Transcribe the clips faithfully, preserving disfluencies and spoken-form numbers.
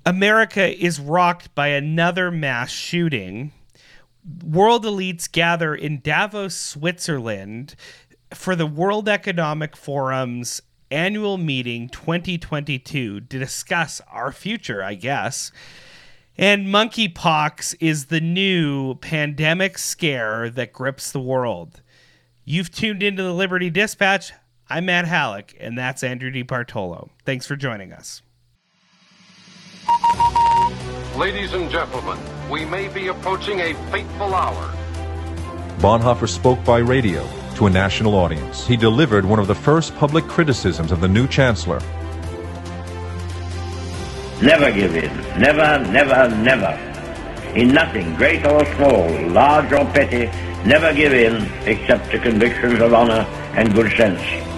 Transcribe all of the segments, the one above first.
America is rocked by another mass shooting. World elites gather in Davos, Switzerland for the World Economic Forum's annual meeting twenty twenty-two to discuss our future, I guess. And monkeypox is the new pandemic scare that grips the world. You've tuned into the Liberty Dispatch. I'm Matt Halleck, and that's Andrew DiBartolo. Thanks for joining us. Ladies and gentlemen, we may be approaching a fateful hour. Bonhoeffer spoke by radio to a national audience. He delivered one of the first public criticisms of the new chancellor. Never give in. Never, never, never. In nothing, great or small, large or petty, never give in except to convictions of honor and good sense.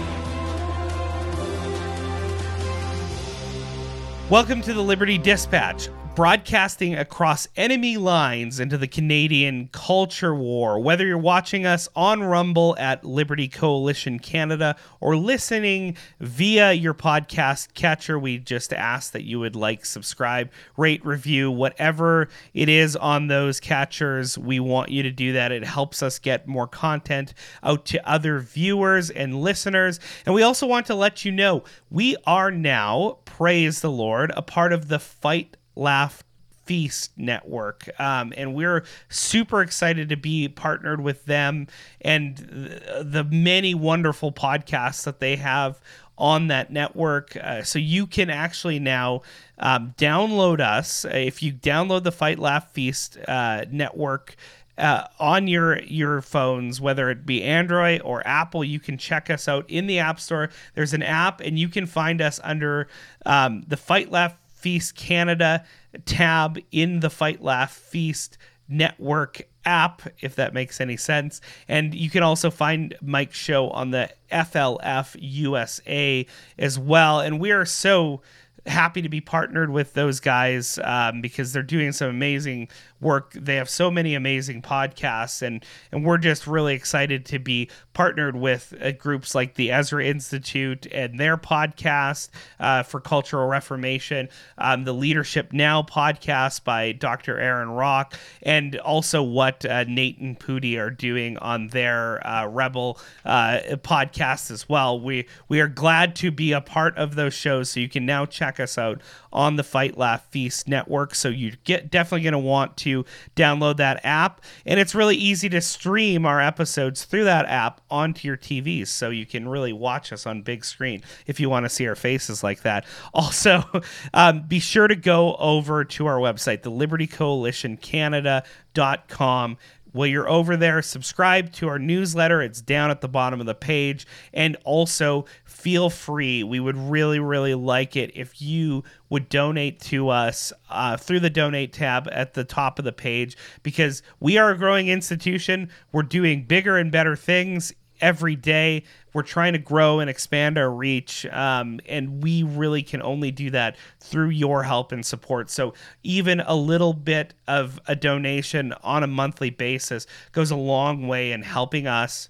Welcome to the Liberty Dispatch, broadcasting across enemy lines into the Canadian culture war. Whether you're watching us on Rumble at Liberty Coalition Canada or listening via your podcast catcher, we just ask that you would like, subscribe, rate, review, whatever it is on those catchers. We want you to do that. It helps us get more content out to other viewers and listeners. And we also want to let you know we are now, praise the Lord, a part of the Fight Laugh Feast network, um, and we're super excited to be partnered with them and the, the many wonderful podcasts that they have on that network. Uh, so you can actually now um, download us. If you download the Fight Laugh Feast uh, network uh, on your your phones, whether it be Android or Apple, you can check us out in the App Store. There's an app, and you can find us under um, the Fight Laugh Feast Canada tab in the Fight Laugh Feast network app, if that makes any sense. And you can also find Mike's show on the F L F U S A as well. And we are so happy to be partnered with those guys um, because they're doing some amazing work. They have so many amazing podcasts, and and we're just really excited to be partnered with uh, groups like the Ezra Institute and their podcast uh, for cultural reformation, um, the Leadership Now podcast by Doctor Aaron Rock, and also what uh, Nate and Pooty are doing on their uh, Rebel uh, podcast as well. We we are glad to be a part of those shows, so you can now check us out on the Fight Laugh Feast network. So you get definitely going to want to download that app, and it's really easy to stream our episodes through that app onto your T Vs, so you can really watch us on big screen if you want to see our faces like that. Also, um, be sure to go over to our website, the liberty coalition canada dot com. While you're over there, subscribe to our newsletter. It's down at the bottom of the page. And also, feel free. We would really, really like it if you would donate to us uh, through the donate tab at the top of the page, because we are a growing institution. We're doing bigger and better things every day. We're trying to grow and expand our reach, um, and we really can only do that through your help and support. So even a little bit of a donation on a monthly basis goes a long way in helping us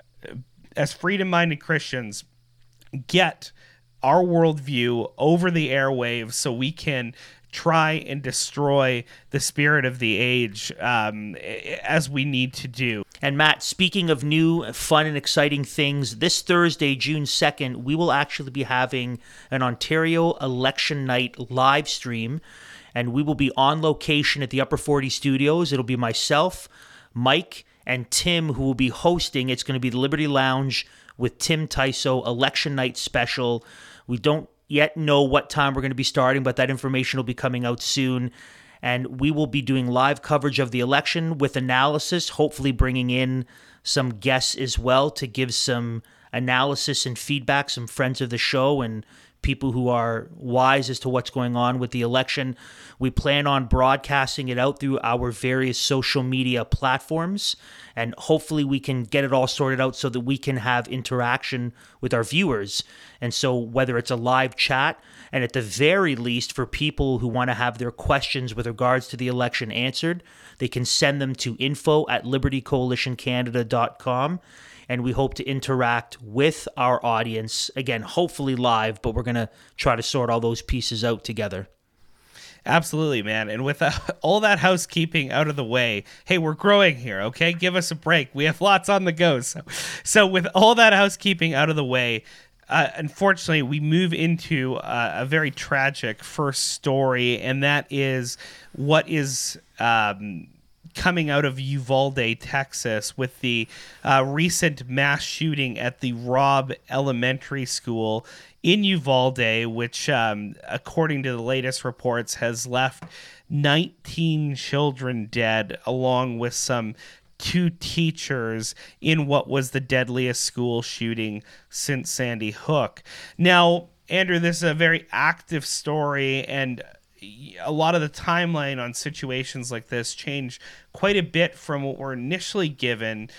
as freedom-minded Christians get our worldview over the airwaves so we can try and destroy the spirit of the age um, as we need to do. And Matt, speaking of new, fun, and exciting things, this Thursday, June second, we will actually be having an Ontario Election Night live stream, and we will be on location at the Upper forty Studios. It'll be myself, Mike, and Tim who will be hosting. It's going to be the Liberty Lounge with Tim Tyso Election Night special. We don't yet know what time we're going to be starting, but that information will be coming out soon. And we will be doing live coverage of the election with analysis, hopefully bringing in some guests as well to give some analysis and feedback, some friends of the show and people who are wise as to what's going on with the election. We plan on broadcasting it out through our various social media platforms, and hopefully we can get it all sorted out so that we can have interaction with our viewers. And so whether it's a live chat, and at the very least for people who want to have their questions with regards to the election answered, they can send them to info at liberty coalition canada dot com. And we hope to interact with our audience, again, hopefully live, but we're going to try to sort all those pieces out together. Absolutely, man. And with uh, all that housekeeping out of the way, hey, we're growing here, okay? Give us a break. We have lots on the go. So, so with all that housekeeping out of the way, uh, unfortunately, we move into uh, a very tragic first story, and that is what is um, coming out of Uvalde, Texas, with the uh, recent mass shooting at the Robb Elementary School in Uvalde, which, um, according to the latest reports, has left nineteen children dead, along with some two teachers in what was the deadliest school shooting since Sandy Hook. Now, Andrew, this is a very active story, and a lot of the timeline on situations like this change quite a bit from what we're initially given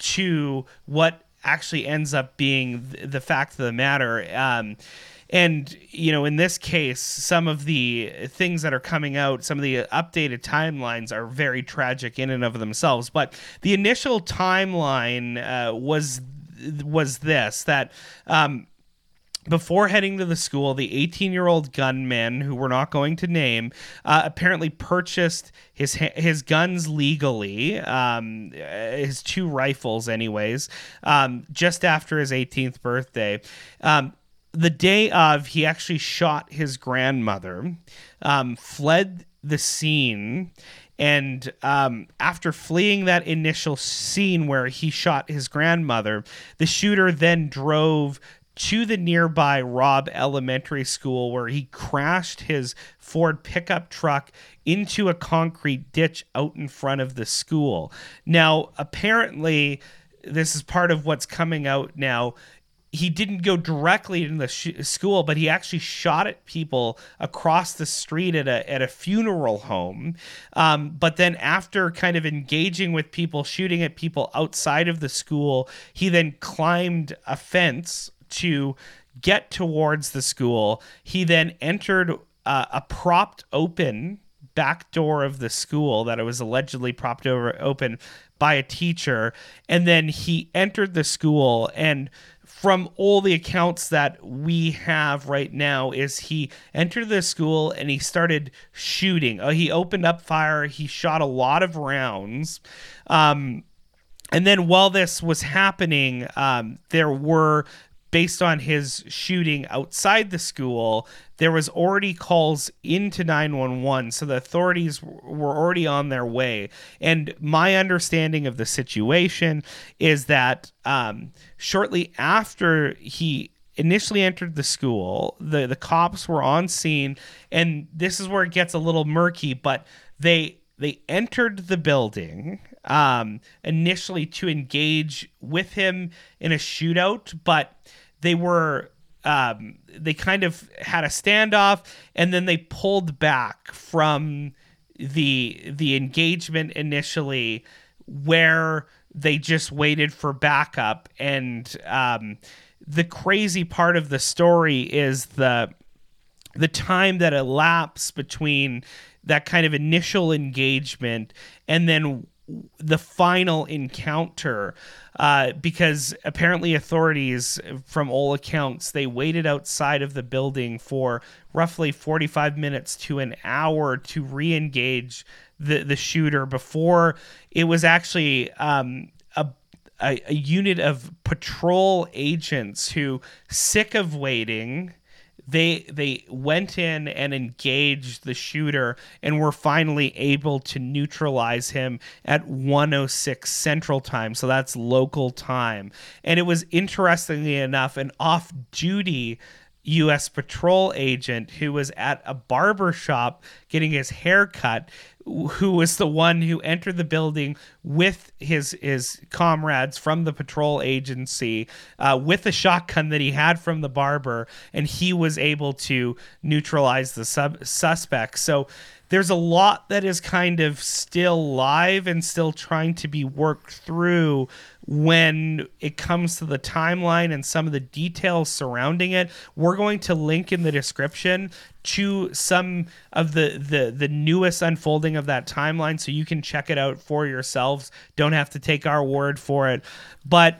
to what actually ends up being the fact of the matter. Um, and, you know, in this case, some of the things that are coming out, some of the updated timelines are very tragic in and of themselves. But the initial timeline uh, was was this, that um, before heading to the school, the eighteen-year-old gunman, who we're not going to name, uh, apparently purchased his his guns legally, um, his two rifles anyways, um, just after his eighteenth birthday. Um, the day of, he actually shot his grandmother, um, fled the scene, and um, after fleeing that initial scene where he shot his grandmother, the shooter then drove to the nearby Robb Elementary School, where he crashed his Ford pickup truck into a concrete ditch out in front of the school. Now, apparently, this is part of what's coming out now. He didn't go directly into the sh- school, but he actually shot at people across the street at a at a funeral home. Um, but then after kind of engaging with people, shooting at people outside of the school, he then climbed a fence to get towards the school. He then entered uh, a propped open back door of the school that it was allegedly propped over open by a teacher, and then he entered the school, and from all the accounts that we have right now is he entered the school and he started shooting. Uh, he opened up fire. He shot a lot of rounds. Um, and then while this was happening, um, there were, based on his shooting outside the school, there was already calls into nine one one, so the authorities were already on their way. And my understanding of the situation is that um, shortly after he initially entered the school, the, the cops were on scene, and this is where it gets a little murky, but they they entered the building um, initially to engage with him in a shootout, but they were, um, they kind of had a standoff, and then they pulled back from the the engagement initially, where they just waited for backup. And um, the crazy part of the story is the the time that elapsed between that kind of initial engagement and then the final encounter, uh, because apparently authorities, from all accounts, they waited outside of the building for roughly forty-five minutes to an hour to re-engage the, the shooter before it was actually um, a, a, a unit of patrol agents who, sick of waiting, They they went in and engaged the shooter and were finally able to neutralize him at one oh six Central Time. So that's local time. And it was, interestingly enough, an off-duty U S patrol agent who was at a barber shop getting his hair cut, who was the one who entered the building with his his comrades from the patrol agency, uh, with a shotgun that he had from the barber, and he was able to neutralize the sub- suspect. So there's a lot that is kind of still live and still trying to be worked through when it comes to the timeline and some of the details surrounding it. We're going to link in the description to some of the, the, the newest unfolding of that timeline, so you can check it out for yourselves. Don't have to take our word for it. But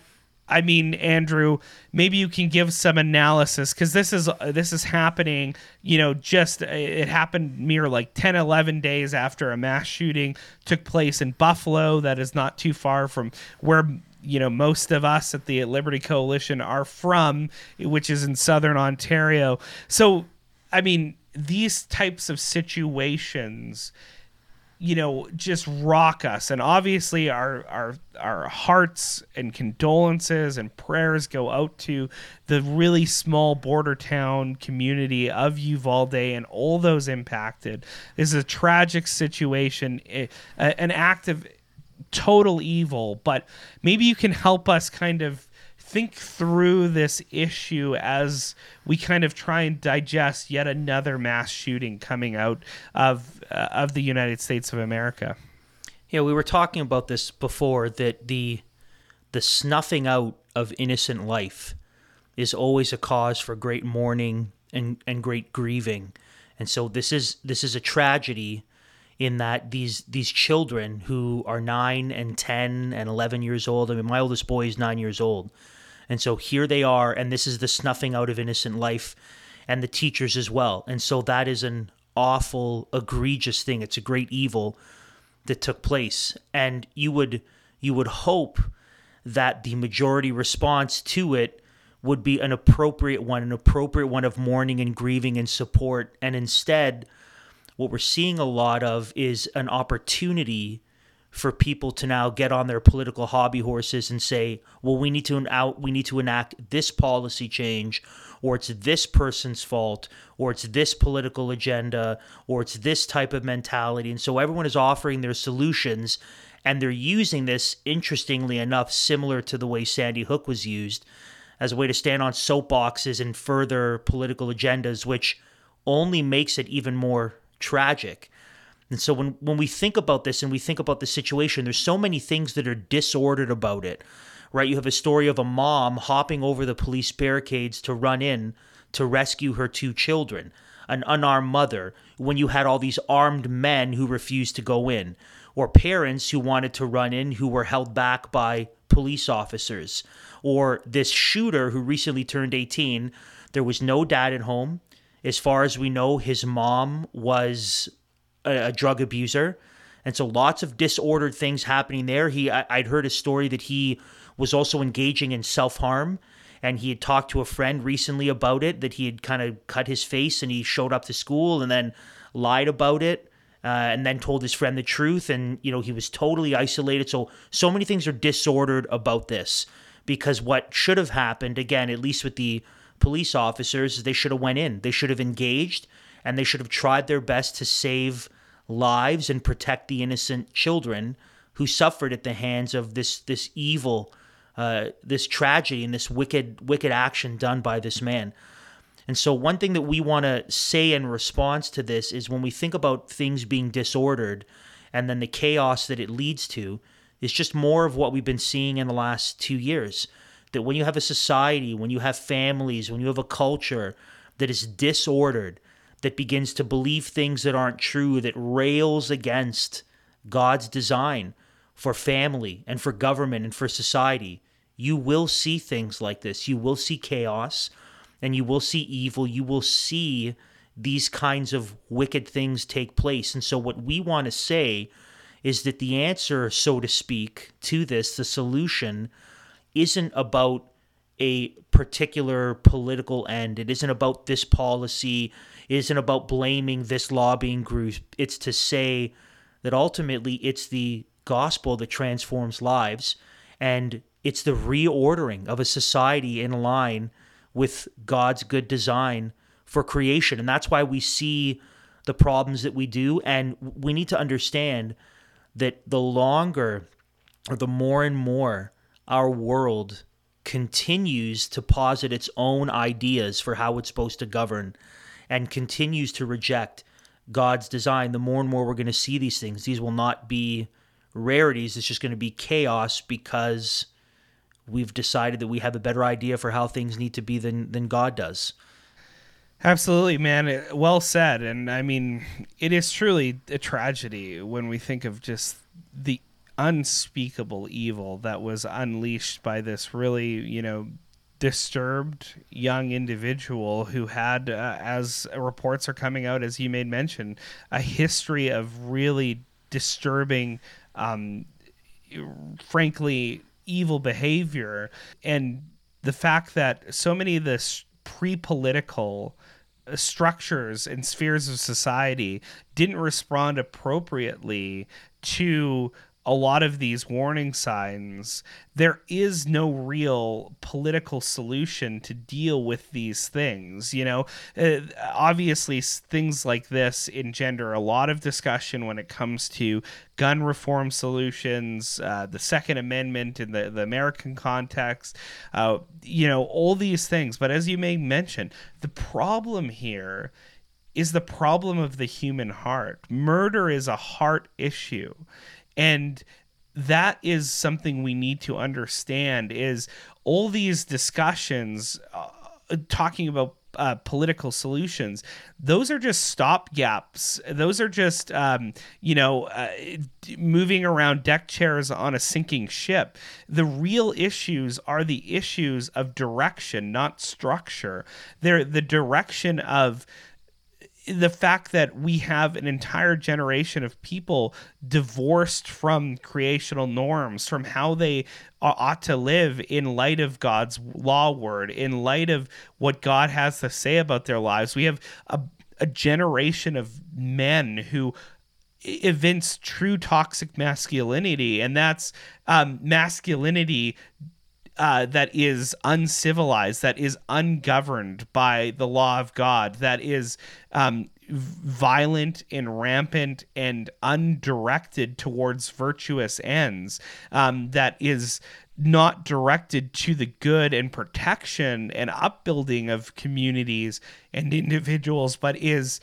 I mean, Andrew, maybe you can give some analysis, because this is this is happening, you know, just it happened mere like ten, eleven days after a mass shooting took place in Buffalo that is not too far from where, you know, most of us at the Liberty Coalition are from, which is in southern Ontario. So, I mean, these types of situations, you know, just rock us. And obviously our our our hearts and condolences and prayers go out to the really small border town community of Uvalde and all those impacted. This is a tragic situation, an act of total evil, but maybe you can help us kind of think through this issue as we kind of try and digest yet another mass shooting coming out of uh, of the United States of America. Yeah, we were talking about this before, that the the snuffing out of innocent life is always a cause for great mourning and, and great grieving. And so this is this is a tragedy in that these these children who are nine and ten and eleven years old. I mean, my oldest boy is nine years old. And so here they are, and this is the snuffing out of innocent life, and the teachers as well. And so that is an awful, egregious thing. It's a great evil that took place. And you would you would hope that the majority response to it would be an appropriate one, an appropriate one of mourning and grieving and support. And instead, what we're seeing a lot of is an opportunity for people to now get on their political hobby horses and say, well, we need to out, we need to enact this policy change, or it's this person's fault, or it's this political agenda, or it's this type of mentality. And so everyone is offering their solutions, and they're using this, interestingly enough, similar to the way Sandy Hook was used, as a way to stand on soapboxes and further political agendas, which only makes it even more tragic. And so when, when we think about this and we think about the situation, there's so many things that are disordered about it, right? You have a story of a mom hopping over the police barricades to run in to rescue her two children, an unarmed mother, when you had all these armed men who refused to go in, or parents who wanted to run in who were held back by police officers, or this shooter who recently turned eighteen. There was no dad at home. As far as we know, his mom was a, a drug abuser. And so lots of disordered things happening there. He, I, I'd heard a story that he was also engaging in self-harm. And he had talked to a friend recently about it, that he had kind of cut his face and he showed up to school and then lied about it. Uh, and then told his friend the truth. And, you know, he was totally isolated. So, so many things are disordered about this, because what should have happened, again, at least with the police officers, is they should have went in. They should have engaged, and they should have tried their best to save lives and protect the innocent children who suffered at the hands of this this evil, uh, this tragedy and this wicked wicked action done by this man. And so one thing that we want to say in response to this is, when we think about things being disordered and then the chaos that it leads to, is just more of what we've been seeing in the last two years. That when you have a society, when you have families, when you have a culture that is disordered, that begins to believe things that aren't true, that rails against God's design for family and for government and for society, you will see things like this. You will see chaos, and you will see evil. You will see these kinds of wicked things take place. And so what we want to say is that the answer, so to speak, to this, the solution, isn't about a particular political end. It isn't about this policy. It isn't about blaming this lobbying group. It's to say that ultimately it's the gospel that transforms lives, and it's the reordering of a society in line with God's good design for creation. And that's why we see the problems that we do. And we need to understand that the longer or the more and more our world continues to posit its own ideas for how it's supposed to govern and continues to reject God's design, the more and more we're going to see these things. These will not be rarities. It's just going to be chaos, because we've decided that we have a better idea for how things need to be than than God does. Absolutely, man. Well said. And I mean, it is truly a tragedy when we think of just the unspeakable evil that was unleashed by this really, you know, disturbed young individual who had, uh, as reports are coming out, as you made mention, a history of really disturbing, um, frankly, evil behavior. And the fact that so many of the pre-political structures and spheres of society didn't respond appropriately to a lot of these warning signs, there is no real political solution to deal with these things. You know, uh, obviously things like this engender a lot of discussion when it comes to gun reform solutions, uh, the Second Amendment in the, the American context, uh, you know, all these things. But as you may mention, the problem here is the problem of the human heart. Murder is a heart issue. And that is something we need to understand, is all these discussions uh, talking about uh, political solutions, those are just stopgaps. Those are just, um, you know, uh, moving around deck chairs on a sinking ship. The real issues are the issues of direction, not structure. They're the direction of the fact that we have an entire generation of people divorced from creational norms, from how they ought to live in light of God's law word, in light of what God has to say about their lives. We have a, a generation of men who evince true toxic masculinity, and that's um, masculinity Uh, that is uncivilized, that is ungoverned by the law of God, that is um, violent and rampant and undirected towards virtuous ends, um, that is not directed to the good and protection and upbuilding of communities and individuals, but is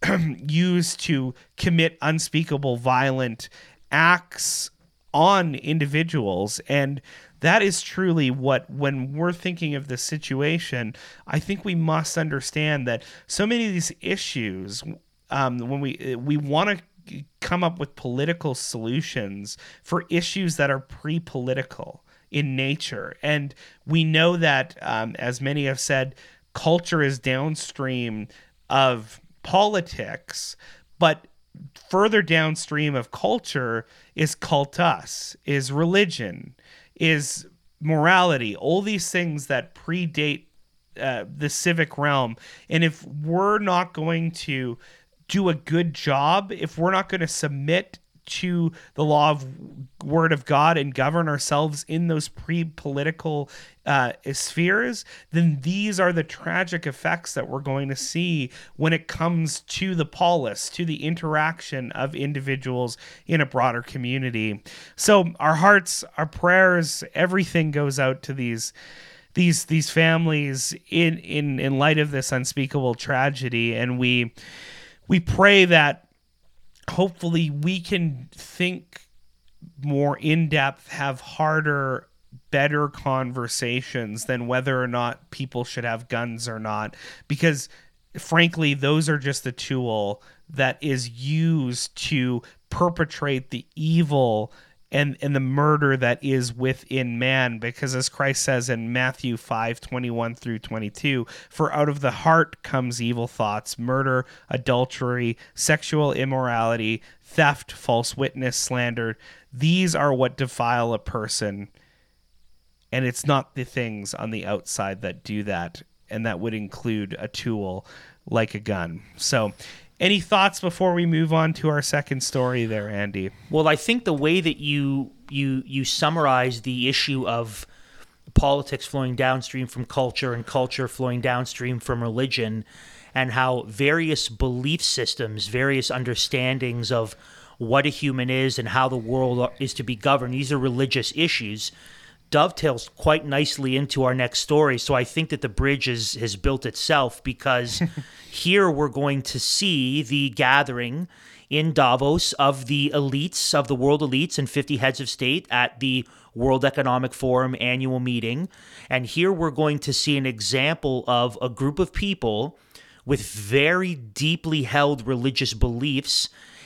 used to commit unspeakable violent acts on individuals. And that is truly what, when we're thinking of this situation, I think we must understand that so many of these issues, um, when we we want to come up with political solutions for issues that are pre-political in nature. And we know that, um, as many have said, culture is downstream of politics, but further downstream of culture is cultus, is religion, is morality, all these things that predate uh, the civic realm. And if we're not going to do a good job, if we're not going to submit to the law of word of God and govern ourselves in those pre-political uh, spheres, then these are the tragic effects that we're going to see when it comes to the polis, to the interaction of individuals in a broader community. So our hearts, our prayers, everything goes out to these these these families in in in light of this unspeakable tragedy, and we we pray that hopefully we can think more in depth, have harder, better conversations than whether or not people should have guns or not, because frankly, those are just a tool that is used to perpetrate the evil and, and the murder that is within man. Because as Christ says in Matthew five, twenty-one through twenty-two, for out of the heart comes evil thoughts, murder, adultery, sexual immorality, theft, false witness, slander. These are what defile a person. And it's not the things on the outside that do that. And that would include a tool like a gun. So any thoughts before we move on to our second story there, Andy? Well, I think the way that you you you summarize the issue of politics flowing downstream from culture and culture flowing downstream from religion, and how various belief systems, various understandings of what a human is and how the world is to be governed, these are religious issues, dovetails quite nicely into our next story. So I think that the bridge is, has built itself, because here we're going to see the gathering in Davos of the elites, of the world elites and fifty heads of state at the World Economic Forum annual meeting. And here we're going to see an example of a group of people with very deeply held religious beliefs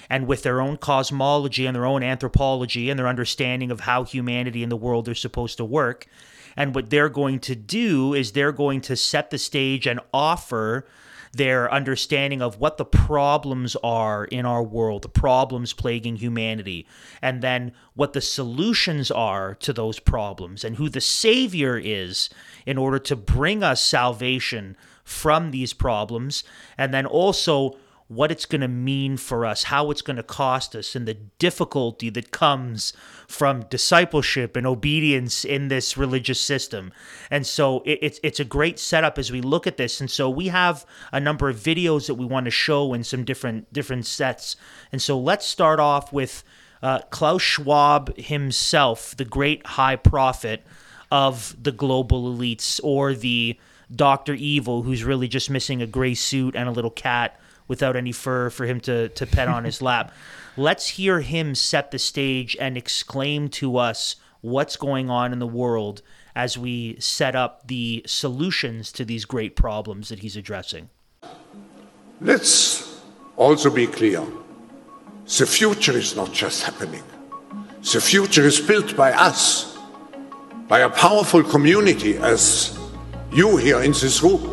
and with their own cosmology and their own anthropology and their understanding of how humanity and the world are supposed to work. And what they're going to do is they're going to set the stage and offer their understanding of what the problems are in our world, the problems plaguing humanity, and then what the solutions are to those problems, and who the Savior is in order to bring us salvation from these problems, and then also what it's going to mean for us, how it's going to cost us, and the difficulty that comes from discipleship and obedience in this religious system. And so it, it's it's a great setup as we look at this. And so we have a number of videos that we want to show in some different different sets. And so let's start off with uh, Klaus Schwab himself, the great high prophet of the global elites, or the Doctor Evil, who's really just missing a gray suit and a little cat without any fur for him to, to pet on his lap. Let's hear him set the stage and exclaim to us what's going on in the world as we set up the solutions to these great problems that he's addressing. Let's also be clear. The future is not just happening. The future is built by us, by a powerful community as you here in this room.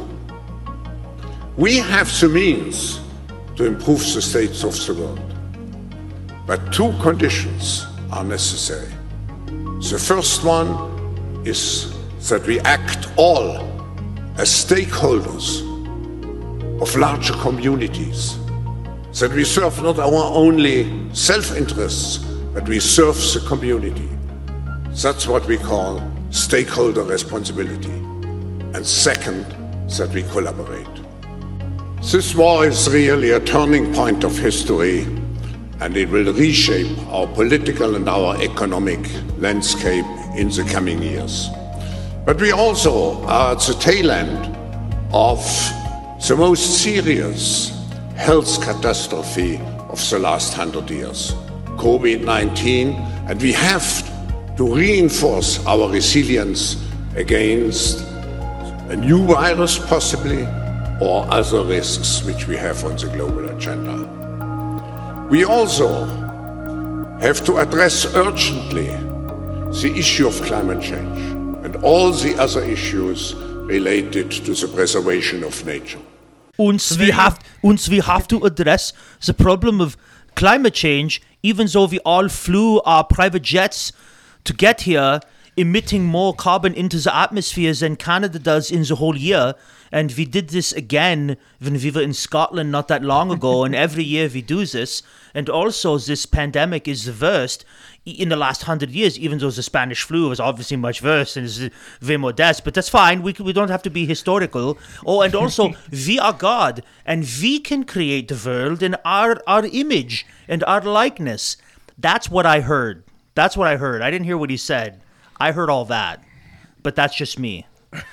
We have the means to improve the states of the world. But two conditions are necessary. The first one is that we act all as stakeholders of larger communities, that we serve not our only self-interests, but we serve the community. That's what we call stakeholder responsibility. And second, that we collaborate. This war is really a turning point of history, and it will reshape our political and our economic landscape in the coming years. But we also are at the tail end of the most serious health catastrophe of the last hundred years, COVID nineteen, and we have to reinforce our resilience against a new virus possibly, or other risks which we have on the global agenda. We also have to address urgently the issue of climate change and all the other issues related to the preservation of nature. Und we have, and we have to address the problem of climate change, even though we all flew our private jets to get here, emitting more carbon into the atmosphere than Canada does in the whole year. And we did this again when we were in Scotland not that long ago, and every year we do this. And also this pandemic is the worst in the last hundred years, even though the Spanish flu was obviously much worse and is way more deaths, but that's fine. We we don't have to be historical. Oh, and also we are God, and we can create the world in our, our image and our likeness. That's what I heard. That's what I heard. I didn't hear what he said. I heard all that, but that's just me.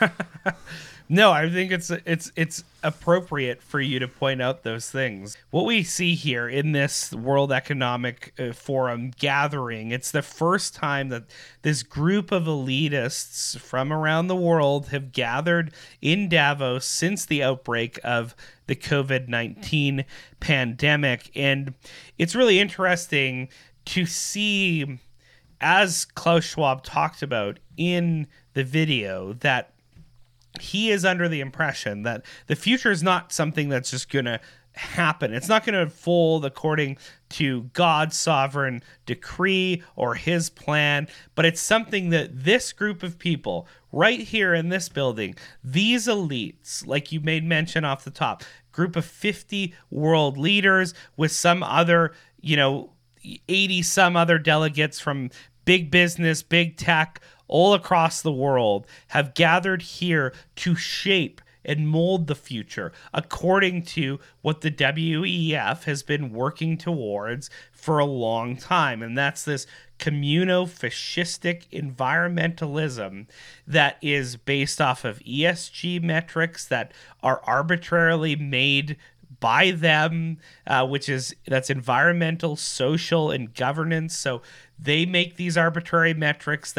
No, I think it's it's it's appropriate for you to point out those things. What we see here in this World Economic Forum gathering, it's the first time that this group of elitists from around the world have gathered in Davos since the outbreak of the COVID nineteen pandemic. And it's really interesting to see, as Klaus Schwab talked about in the video, that he is under the impression that the future is not something that's just going to happen. It's not going to unfold according to God's sovereign decree or his plan, but it's something that this group of people right here in this building, these elites, like you made mention off the top, group of fifty world leaders with some other, you know, eighty some other delegates from big business, big tech, all across the world, have gathered here to shape and mold the future according to what the W E F has been working towards for a long time. And that's this communo-fascistic environmentalism that is based off of E S G metrics that are arbitrarily made by them, uh, which is that's environmental, social, and governance. So they make these arbitrary metrics that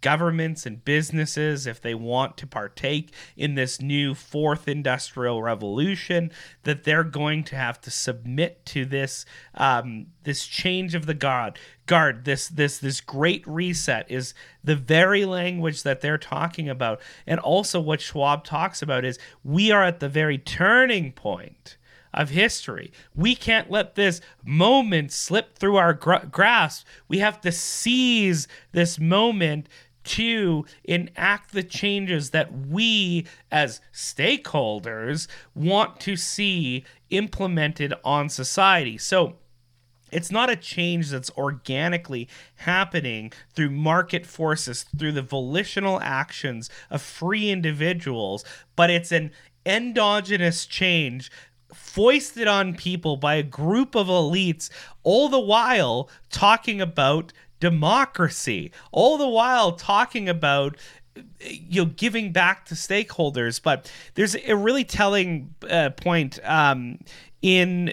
governments and businesses, if they want to partake in this new fourth industrial revolution, that they're going to have to submit to this um, this change of the guard. Guard this this this great reset is the very language that they're talking about, and also what Schwab talks about is we are at the very turning point of history. We can't let this moment slip through our gr- grasp. We have to seize this moment to enact the changes that we as stakeholders want to see implemented on society. So it's not a change that's organically happening through market forces, through the volitional actions of free individuals, but it's an endogenous change foisted on people by a group of elites, all the while talking about democracy, all the while talking about you know giving back to stakeholders. But there's a really telling uh, point um, in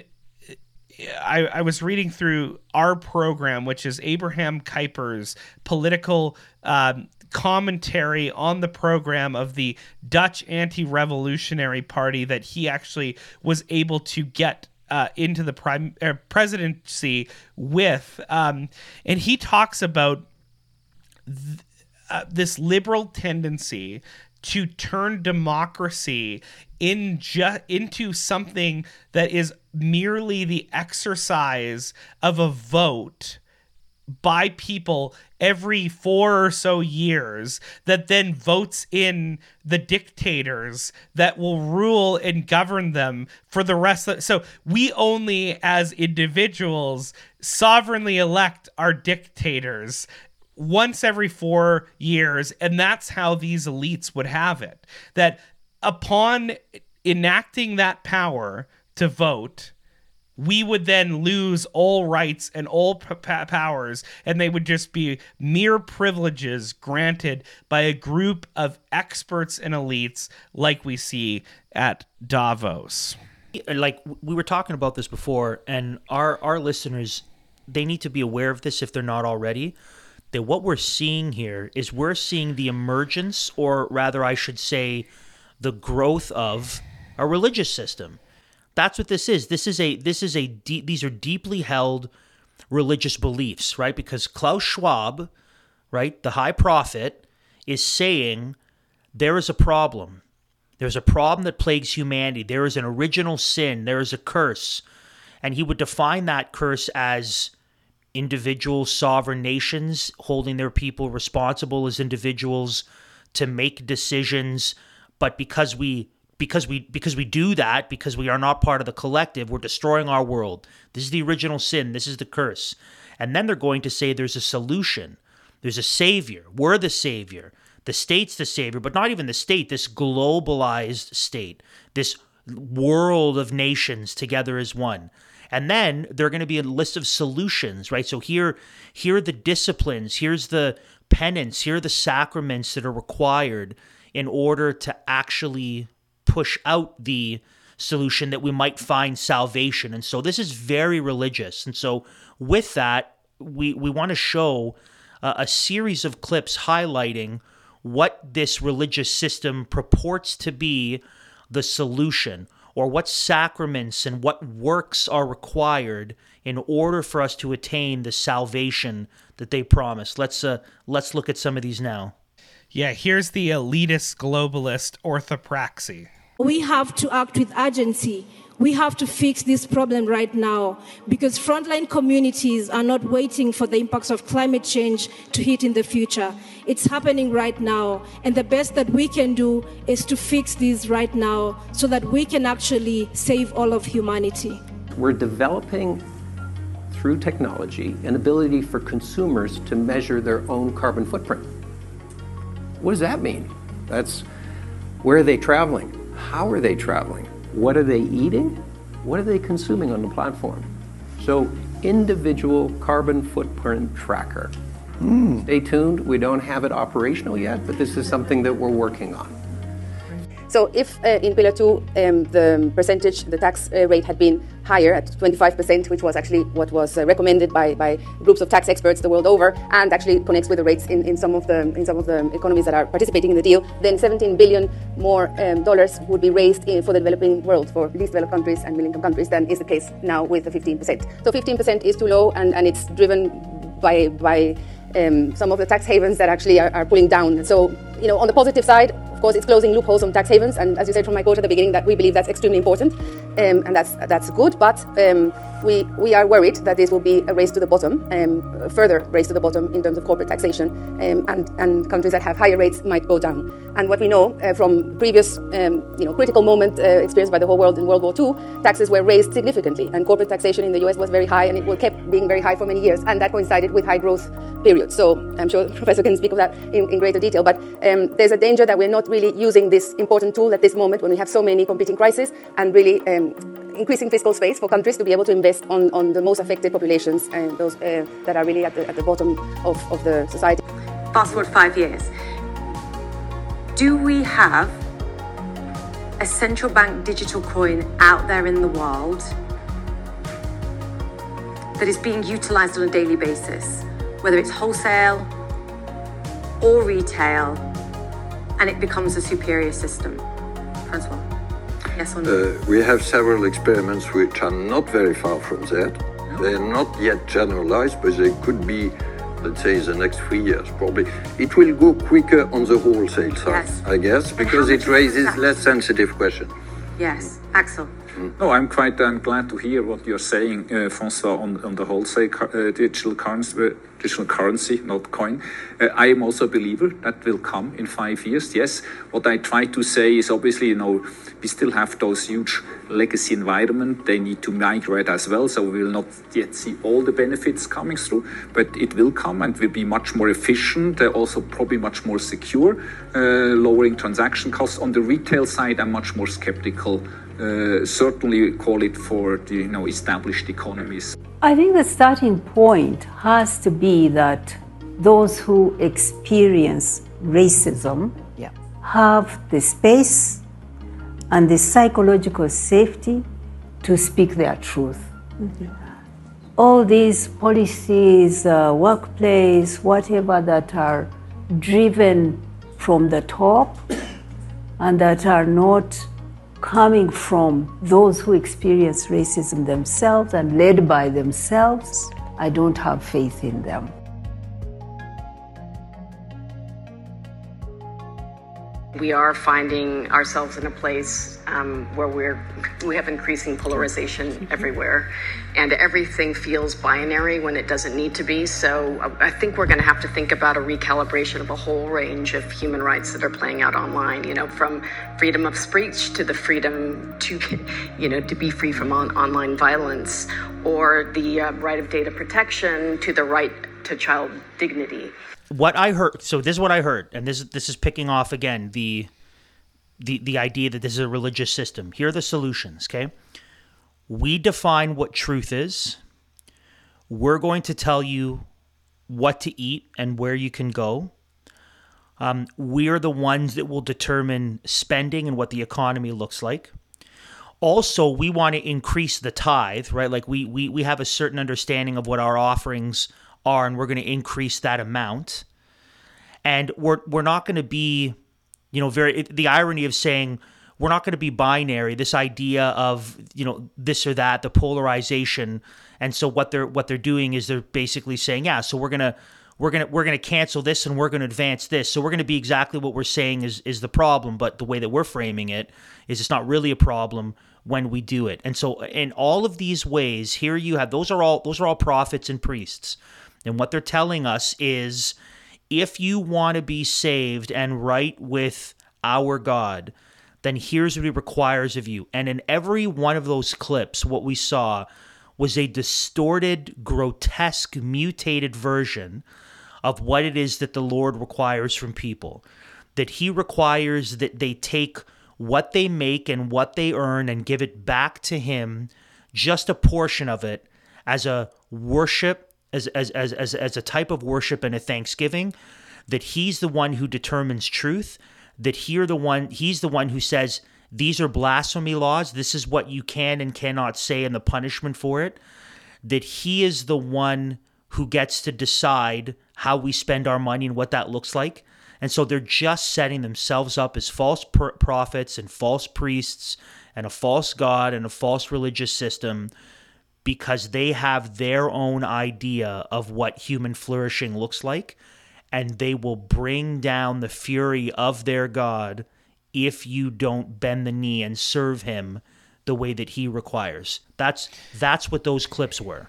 I, I was reading through our program, which is Abraham Kuyper's political um, commentary on the program of the Dutch anti-revolutionary party that he actually was able to get uh, into the prime uh, presidency with. Um, and he talks about th- uh, this liberal tendency to turn democracy in ju- into something that is merely the exercise of a vote by people every four or so years that then votes in the dictators that will rule and govern them for the rest of so we only as individuals sovereignly elect our dictators once every four years, and that's how these elites would have it. That upon enacting that power to vote, we would then lose all rights and all p- p- powers, and they would just be mere privileges granted by a group of experts and elites like we see at Davos. Like we were talking about this before, and our, our listeners, they need to be aware of this if they're not already. That what we're seeing here is we're seeing the emergence, or rather I should say the growth of a religious system. That's what this is. This is a this is a deep, these are deeply held religious beliefs, right? Because Klaus Schwab, right, the high prophet, is saying there is a problem. There's a problem that plagues humanity. There is an original sin. There is a curse. And he would define that curse as individual sovereign nations holding their people responsible as individuals to make decisions, but because we because we because we do that, because we are not part of the collective, we're destroying our world. This is the original sin. This is the curse. And then they're going to say there's a solution. There's a savior. We're the savior. The state's the savior, but not even the state, this globalized state, this world of nations together as one. And then they're going to be a list of solutions, right? So here, here are the disciplines, here's the penance, here are the sacraments that are required in order to actually push out the solution that we might find salvation. And so this is very religious. And so with that, we, we want to show uh, a series of clips highlighting what this religious system purports to be the solution, or what sacraments and what works are required in order for us to attain the salvation that they promise. Let's uh, let's look at some of these now. Yeah, here's the elitist globalist orthopraxy. We have to act with urgency. We have to fix this problem right now, because frontline communities are not waiting for the impacts of climate change to hit in the future. It's happening right now, and the best that we can do is to fix these right now so that we can actually save all of humanity. We're developing, through technology, an ability for consumers to measure their own carbon footprint. What does that mean? That's where are they traveling? How are they traveling? What are they eating? What are they consuming on the platform? So, individual carbon footprint tracker. Mm. Stay tuned. We don't have it operational yet, but this is something that we're working on. So if uh, in Pillar two um, the percentage, the tax uh, rate had been higher at twenty-five percent, which was actually what was uh, recommended by, by groups of tax experts the world over, and actually connects with the rates in, in some of the in some of the economies that are participating in the deal, then seventeen billion more um, dollars would be raised in, for the developing world, for least developed countries and middle income countries, than is the case now with the fifteen percent. So fifteen percent is too low, and, and it's driven by by um, some of the tax havens that actually are, are pulling down. So, you know, on the positive side, of course, it's closing loopholes on tax havens, and as you said from my quote at the beginning, that we believe that's extremely important, um, and that's that's good. But um, we we are worried that this will be a race to the bottom, um, a further race to the bottom in terms of corporate taxation, um, and and countries that have higher rates might go down. And what we know uh, from previous, um, you know, critical moment uh, experienced by the whole world in World War Two, taxes were raised significantly, and corporate taxation in the U S was very high, and it will kept being very high for many years, and that coincided with high growth periods. So I'm sure the Professor can speak of that in, in greater detail. But um, there's a danger that we're not really using this important tool at this moment when we have so many competing crises, and really um, increasing fiscal space for countries to be able to invest on, on the most affected populations, and those uh, that are really at the, at the bottom of, of the society. Fast forward five years. Do we have a central bank digital coin out there in the world that is being utilized on a daily basis, whether it's wholesale or retail, and it becomes a superior system? Francois, yes or no? Uh, we have several experiments which are not very far from that. They are not yet generalized, but they could be, let's say, the next three years, probably. It will go quicker on the wholesale side, yes. I guess, because it raises less sensitive questions. Yes. Axel? Mm. No, I'm quite uh, glad to hear what you're saying, uh, François, on, on the wholesale uh, digital currency, uh, digital currency, not coin. Uh, I am also a believer that will come in five years. Yes, what I try to say is obviously, you know, we still have those huge legacy environment. They need to migrate as well, so we will not yet see all the benefits coming through, but it will come and will be much more efficient, uh, also probably much more secure, uh, lowering transaction costs. On the retail side, I'm much more skeptical. Uh, certainly call it for the, you know, established economies. I think the starting point has to be that those who experience racism yeah. have the space and the psychological safety to speak their truth. Mm-hmm. All these policies, uh, workplace, whatever, that are driven from the top and that are not coming from those who experience racism themselves and led by themselves, I don't have faith in them. We are finding ourselves in a place um, where we're we have increasing polarization everywhere, and everything feels binary when it doesn't need to be. So I think we're going to have to think about a recalibration of a whole range of human rights that are playing out online. You know, from freedom of speech to the freedom to, you know, to be free from on, online violence, or the uh, right of data protection to the right to child dignity. What I heard, so this is what I heard, and this this is picking off again the the the idea that this is a religious system. Here are the solutions, okay? We define what truth is. We're going to tell you what to eat and where you can go. Um, we're the ones that will determine spending and what the economy looks like. Also, we want to increase the tithe, right? Like we we we have a certain understanding of what our offerings are, and we're going to increase that amount. And we're we're not going to be, you know, very it, the irony of saying we're not going to be binary, this idea of, you know, this or that, the polarization. And so what they're what they're doing is they're basically saying, yeah, so we're going to we're going to we're going to cancel this and we're going to advance this. So we're going to be exactly what we're saying is is the problem, but the way that we're framing it is it's not really a problem when we do it. And so in all of these ways, here you have those are all those are all prophets and priests. And what they're telling us is, if you want to be saved and right with our God, then here's what he requires of you. And in every one of those clips, what we saw was a distorted, grotesque, mutated version of what it is that the Lord requires from people. That he requires that they take what they make and what they earn and give it back to him, just a portion of it, as a worship, As, as as as as a type of worship and a thanksgiving, that he's the one who determines truth, that he are the one, he's the one who says, these are blasphemy laws, this is what you can and cannot say and the punishment for it, that he is the one who gets to decide how we spend our money and what that looks like. And so they're just setting themselves up as false pr- prophets and false priests and a false God and a false religious system because they have their own idea of what human flourishing looks like, and they will bring down the fury of their God if you don't bend the knee and serve him the way that he requires. That's that's what those clips were.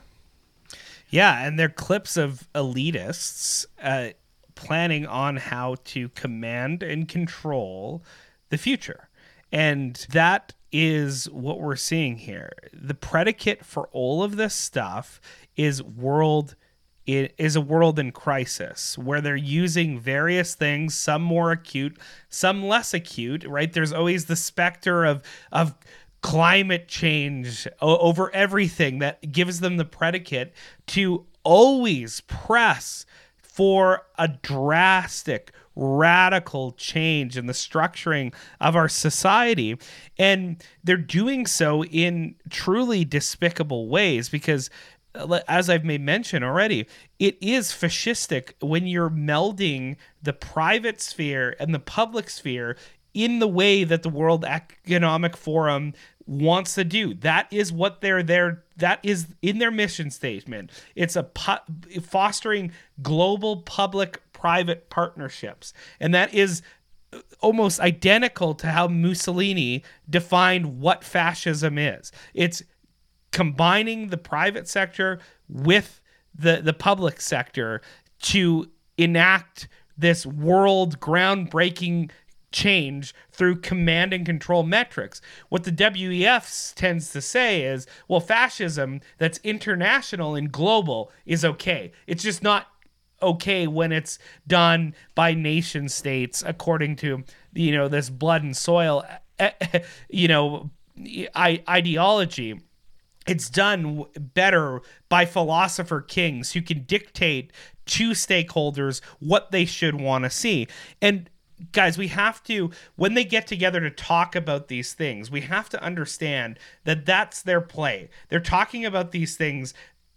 Yeah, and they're clips of elitists uh, planning on how to command and control the future. And that is what we're seeing here. The predicate for all of this stuff is world it is a world in crisis, where they're using various things, some more acute, some less acute, right? There's always the specter of of climate change o- over everything that gives them the predicate to always press for a drastic, radical change in the structuring of our society. And they're doing so in truly despicable ways because, as I've made mention already, it is fascistic when you're melding the private sphere and the public sphere in the way that the World Economic Forum wants to do. That is what they're there. That is in their mission statement. It's a pu- fostering global public-private partnerships. And that is almost identical to how Mussolini defined what fascism is. It's combining the private sector with the, the public sector to enact this world groundbreaking change through command and control metrics. What the W E F tends to say is, well, fascism that's international and global is okay. It's just not okay when it's done by nation states according to, you know, this blood and soil, you know, ideology. It's done better by philosopher kings who can dictate to stakeholders what they should want to see. And guys, we have to, when they get together to talk about these things, we have to understand that that's their play. They're talking about these things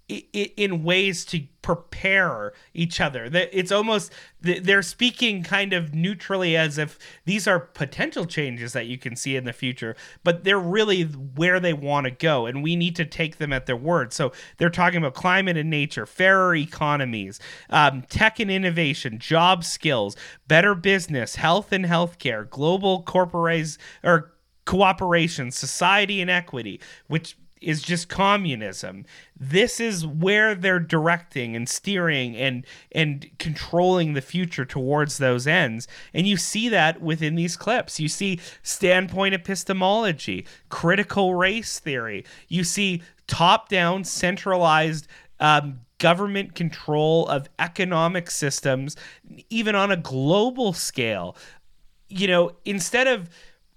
in ways to prepare each other. It's almost, they're speaking kind of neutrally as if these are potential changes that you can see in the future, but they're really where they want to go, and we need to take them at their word. So they're talking about climate and nature, fairer economies, um, tech and innovation, job skills, better business, health and healthcare, global corporations or cooperation, society and equity, which is just communism. This is where they're directing and steering and and controlling the future towards those ends. And you see that within these clips. You see standpoint epistemology, critical race theory. You see top-down, centralized um, government control of economic systems, even on a global scale. You know, instead of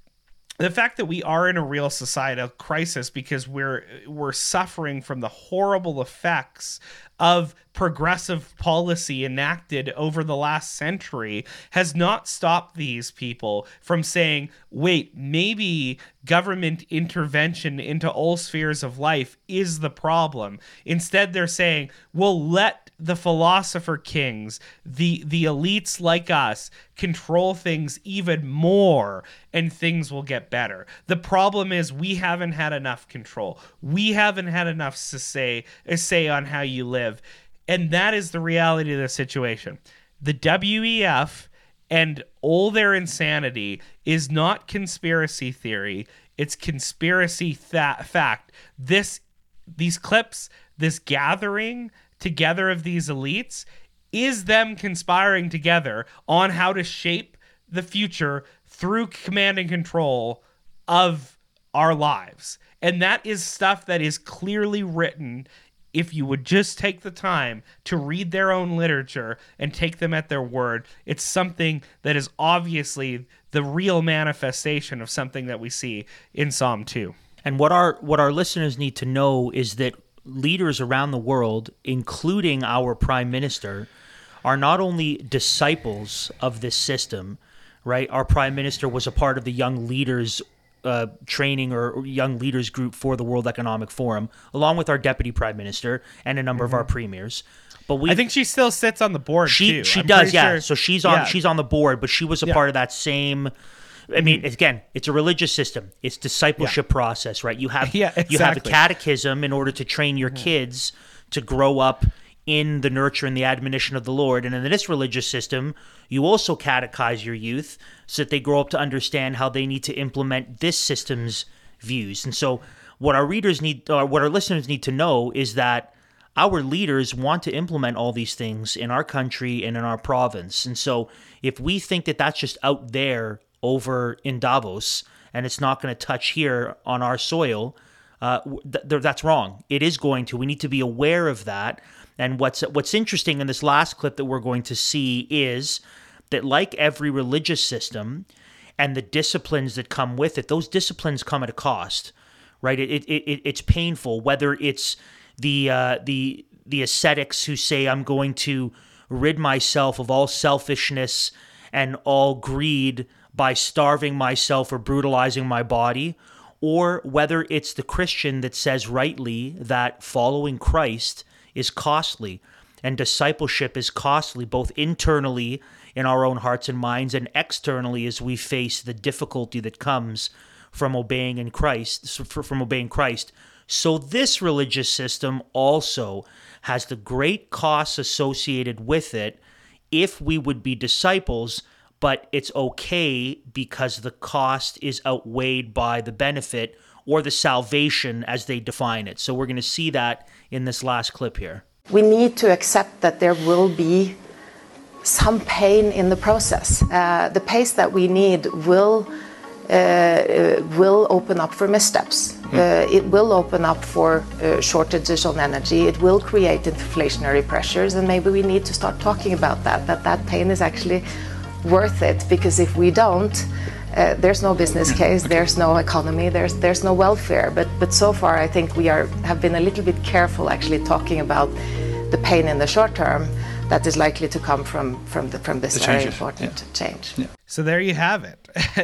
the fact that we are in a real societal crisis because we're we're suffering from the horrible effects of progressive policy enacted over the last century has not stopped these people from saying, wait, maybe government intervention into all spheres of life is the problem. Instead, they're saying, well, let the philosopher kings, the the elites like us, control things even more and things will get better. The problem is we haven't had enough control. We haven't had enough to say, a say on how you live. And that is the reality of the situation. The W E F and all their insanity is not conspiracy theory. It's conspiracy th- fact. This, these clips, this gathering together of these elites is them conspiring together on how to shape the future through command and control of our lives. And that is stuff that is clearly written. If you would just take the time to read their own literature and take them at their word, it's something that is obviously the real manifestation of something that we see in Psalm two. And what our what our listeners need to know is that leaders around the world, including our prime minister, are not only disciples of this system, right? Our prime minister was a part of the Young Leaders uh, training or Young Leaders group for the World Economic Forum, along with our deputy prime minister and a number mm-hmm. of our premiers. But we, I think she still sits on the board she, too. She I'm does, yeah. Sure. So she's on yeah. she's on the board, but she was a yeah. part of that same. I mean, again, it's a religious system. It's discipleship yeah. process, right? You have yeah, exactly. you have a catechism in order to train your kids to grow up in the nurture and the admonition of the Lord. And in this religious system, you also catechize your youth so that they grow up to understand how they need to implement this system's views. And so what our readers need, or what our listeners need to know is that our leaders want to implement all these things in our country and in our province. And so if we think that that's just out there over in Davos and it's not going to touch here on our soil, uh, th- that's wrong. It is going to. We need to be aware of that. And what's what's interesting in this last clip that we're going to see is that, like every religious system and the disciplines that come with it, those disciplines come at a cost, right? It, it, it it's painful, whether it's the uh, the the ascetics who say, I'm going to rid myself of all selfishness and all greed by starving myself or brutalizing my body, or whether it's the Christian that says rightly that following Christ is costly and discipleship is costly, both internally in our own hearts and minds and externally as we face the difficulty that comes from obeying in Christ, from obeying Christ. So this religious system also has the great costs associated with it if we would be disciples, but it's okay because the cost is outweighed by the benefit or the salvation as they define it. So we're going to see that in this last clip here. We need to accept that there will be some pain in the process. Uh, the pace that we need will uh, will open up for missteps. Mm. Uh, it will open up for uh, shortages on energy. It will create inflationary pressures, and maybe we need to start talking about that, that that pain is actually worth it, because if we don't, Uh, there's no business case, there's no economy, there's there's no welfare. But but so far, I think we are have been a little bit careful actually talking about the pain in the short term that is likely to come from from the, from this the very changes. important yeah. change. Yeah. So there you have it.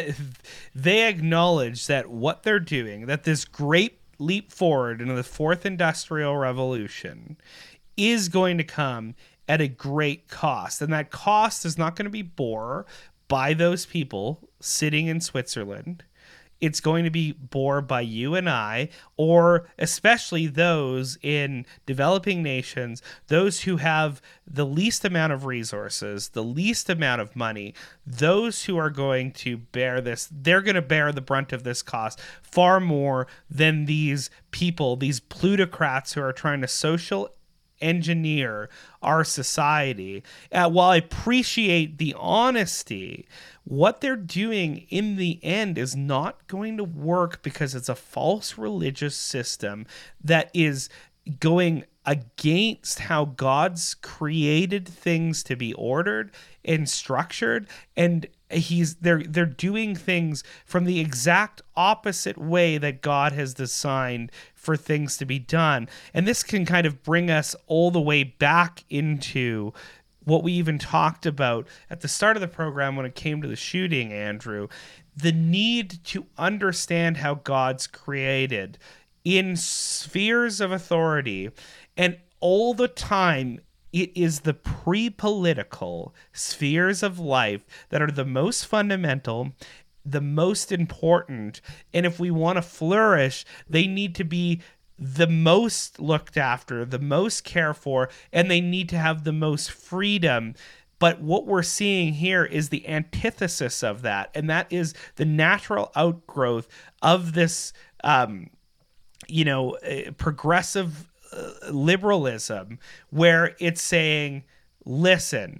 They acknowledge that what they're doing, that this great leap forward into the fourth industrial revolution is going to come at a great cost. And that cost is not going to be bore by those people sitting in Switzerland. It's going to be bore by you and I, or especially those in developing nations, those who have the least amount of resources, the least amount of money, those who are going to bear this. They're going to bear the brunt of this cost far more than these people, these plutocrats who are trying to social engineer our society. Uh, while I appreciate the honesty, what they're doing in the end is not going to work because it's a false religious system that is going against how God's created things to be ordered and structured, and he's they're they're doing things from the exact opposite way that God has designed for things to be done. And this can kind of bring us all the way back into what we even talked about at the start of the program when it came to the shooting, Andrew, the need to understand how God's created in spheres of authority, and all the time it is the pre-political spheres of life that are the most fundamental, the most important, and if we want to flourish, they need to be the most looked after, the most cared for, and they need to have the most freedom. But what we're seeing here is the antithesis of that, and that is the natural outgrowth of this, um, you know, uh, progressive uh, liberalism, where it's saying, listen,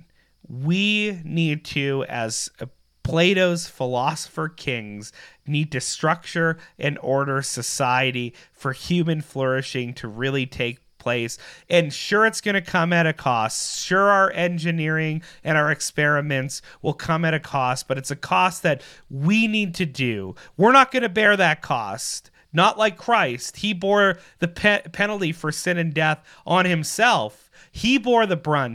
we need to, as a Plato's philosopher kings, need to structure and order society for human flourishing to really take place. And sure, it's going to come at a cost. Sure, our engineering and our experiments will come at a cost, but it's a cost that we need to do. We're not going to bear that cost. Not like Christ. He bore the pe- penalty for sin and death on himself. He bore the brunt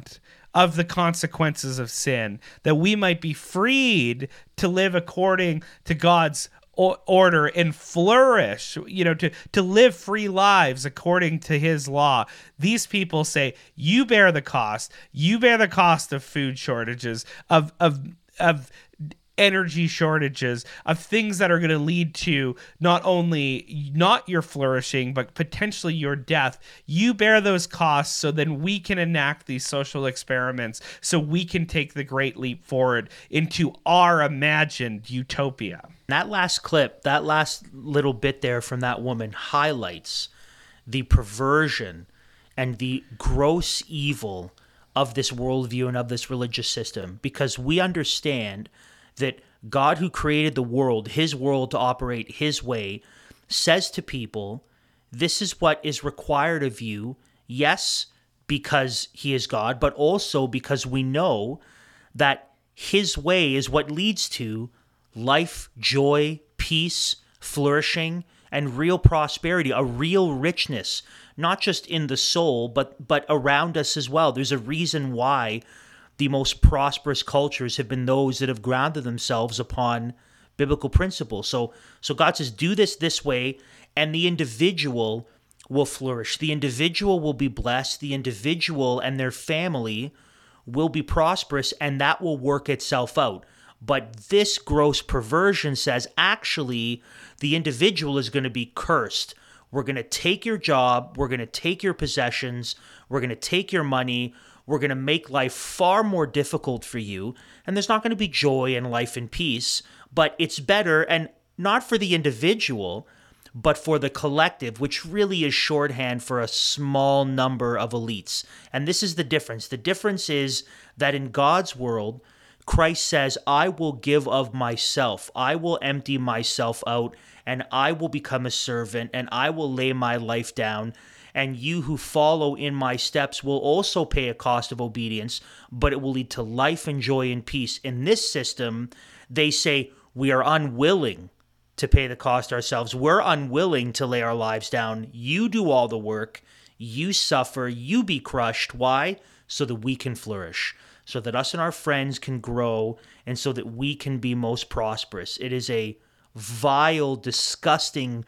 of the consequences of sin, that we might be freed to live according to God's order and flourish, you know, to, to live free lives according to his law. These people say, you bear the cost. You bear the cost of food shortages, of, of, of energy shortages, of things that are going to lead to not only not your flourishing, but potentially your death. You bear those costs so then we can enact these social experiments, so we can take the great leap forward into our imagined utopia. That last clip, that last little bit there from that woman highlights the perversion and the gross evil of this worldview and of this religious system, because we understand that God, who created the world, his world to operate his way, says to people, this is what is required of you, yes, because he is God, but also because we know that his way is what leads to life, joy, peace, flourishing, and real prosperity, a real richness, not just in the soul, but but around us as well. There's a reason why the most prosperous cultures have been those that have grounded themselves upon biblical principles. So, so God says, do this this way, and the individual will flourish. The individual will be blessed. The individual and their family will be prosperous, and that will work itself out. But this gross perversion says, actually, the individual is going to be cursed. We're going to take your job. We're going to take your possessions. We're going to take your money. We're going to make life far more difficult for you. And there's not going to be joy and life and peace. But it's better, and not for the individual, but for the collective, which really is shorthand for a small number of elites. And this is the difference. The difference is that in God's world, Christ says, I will give of myself. I will empty myself out, and I will become a servant, and I will lay my life down. And you who follow in my steps will also pay a cost of obedience, but it will lead to life and joy and peace. In this system, they say, we are unwilling to pay the cost ourselves. We're unwilling to lay our lives down. You do all the work. You suffer. You be crushed. Why? So that we can flourish, so that us and our friends can grow, and so that we can be most prosperous. It is a vile, disgusting,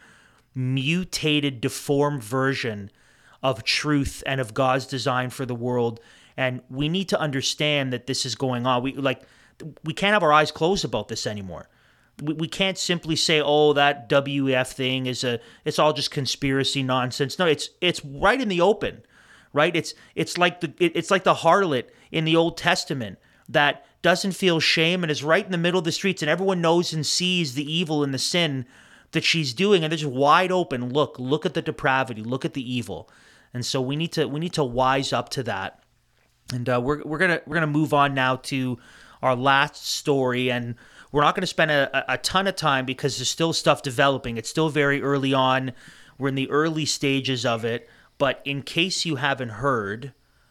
mutated, deformed version of truth and of God's design for the world. And we need to understand that this is going on. We like we can't have our eyes closed about this anymore. We, we can't simply say, oh, that W E F thing is a it's all just conspiracy nonsense. No, it's it's right in the open. Right? It's it's like the it, it's like the harlot in the Old Testament that doesn't feel shame and is right in the middle of the streets, and everyone knows and sees the evil and the sin that she's doing, and they're just wide open. Look, look at the depravity, look at the evil. And so we need to we need to wise up to that. And uh, we're we're gonna we're gonna move on now to our last story, and we're not gonna spend a, a ton of time because there's still stuff developing. It's still very early on. We're in the early stages of it. But in case you haven't heard,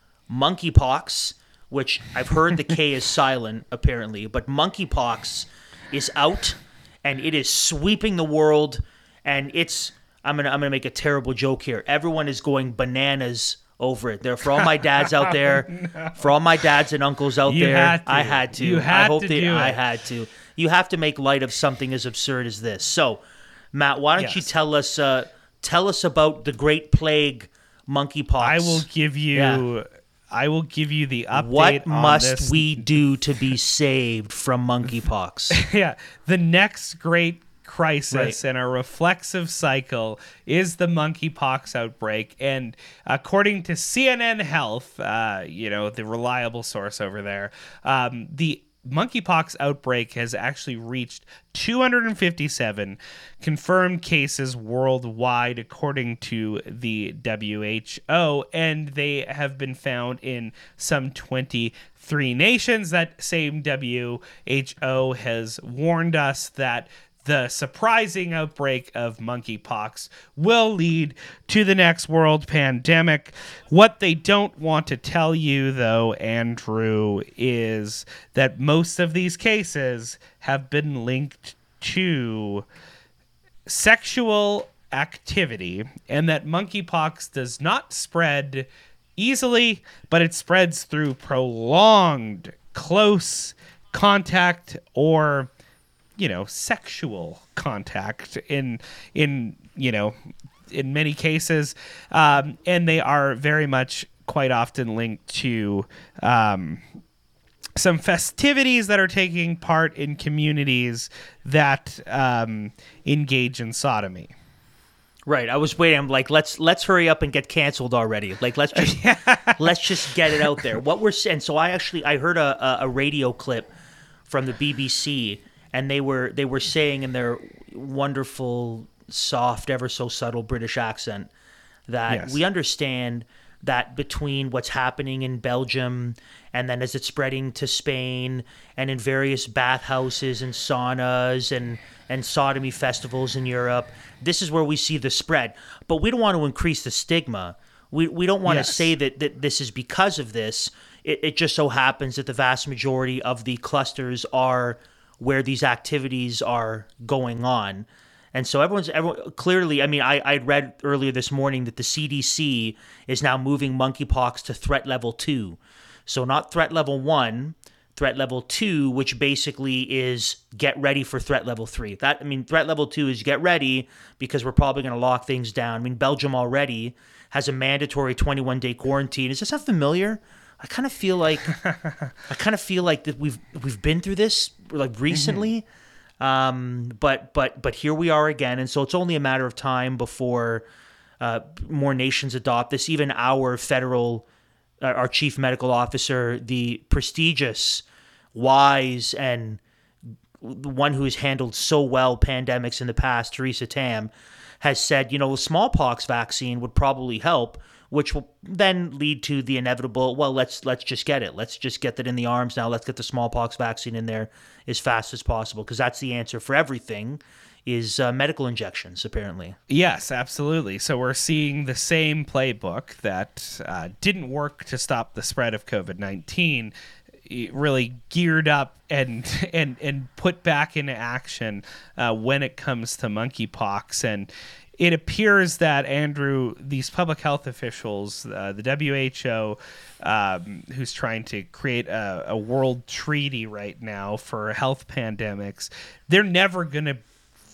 monkeypox, which I've heard the K is silent apparently, but monkeypox is out and it is sweeping the world, and it's I'm gonna I'm gonna make a terrible joke here. Everyone is going bananas over it. There for all my dads out there, no. for all my dads and uncles out you there, had I had to. You had I hope to they, do I it. had to. You have to make light of something as absurd as this. So, Matt, why don't yes. you tell us uh, tell us about the Great Plague, monkeypox? I will give you. Yeah. I will give you the update. What on must this. we do to be saved from monkeypox? Yeah, the next great crisis Right. in a reflexive cycle is the monkeypox outbreak, and according to C N N Health, uh, you know, the reliable source over there, um, the monkeypox outbreak has actually reached two hundred fifty-seven confirmed cases worldwide, according to the W H O, and they have been found in some twenty-three nations. That same W H O has warned us that the surprising outbreak of monkeypox will lead to the next world pandemic. What they don't want to tell you, though, Andrew, is that most of these cases have been linked to sexual activity, and that monkeypox does not spread easily, but it spreads through prolonged, close contact or, you know, sexual contact in, in you know, in many cases. Um, and they are very much quite often linked to um, some festivities that are taking part in communities that um, engage in sodomy. Right. I was waiting. I'm like, let's let's hurry up and get canceled already. Like, let's just let's just get it out there. What we're saying. So I actually I heard a, a radio clip from the B B C, and they were they were saying in their wonderful, soft, ever so subtle British accent that Yes. we understand that between what's happening in Belgium and then as it's spreading to Spain and in various bathhouses and saunas and, and sodomy festivals in Europe, this is where we see the spread. But we don't want to increase the stigma. We we don't want Yes. to say that, that this is because of this. It, it just so happens that the vast majority of the clusters are where these activities are going on. And so everyone's everyone, clearly, I mean, I I'd read earlier this morning that the C D C is now moving monkeypox to threat level two. So not threat level one, threat level two, which basically is get ready for threat level three. That I mean, threat level two is get ready because we're probably going to lock things down. I mean, Belgium already has a mandatory twenty-one day quarantine. Is this not familiar? I kind of feel like I kind of feel like that we've we've been through this like recently. Mm-hmm. Um, but but but here we are again, and so it's only a matter of time before uh, more nations adopt this. Even our federal, uh, our chief medical officer, the prestigious, wise, and the one who has handled so well pandemics in the past, Theresa Tam, has said, you know, the smallpox vaccine would probably help, which will then lead to the inevitable, well, let's let's just get it. Let's just get that in the arms now. Let's get the smallpox vaccine in there as fast as possible, because that's the answer for everything, is uh, medical injections, apparently. Yes, absolutely. So we're seeing the same playbook that uh, didn't work to stop the spread of COVID nineteen really geared up and and and put back into action uh, when it comes to monkeypox. And it appears that, Andrew, these public health officials, uh, the W H O, um, who's trying to create a, a world treaty right now for health pandemics, they're never going to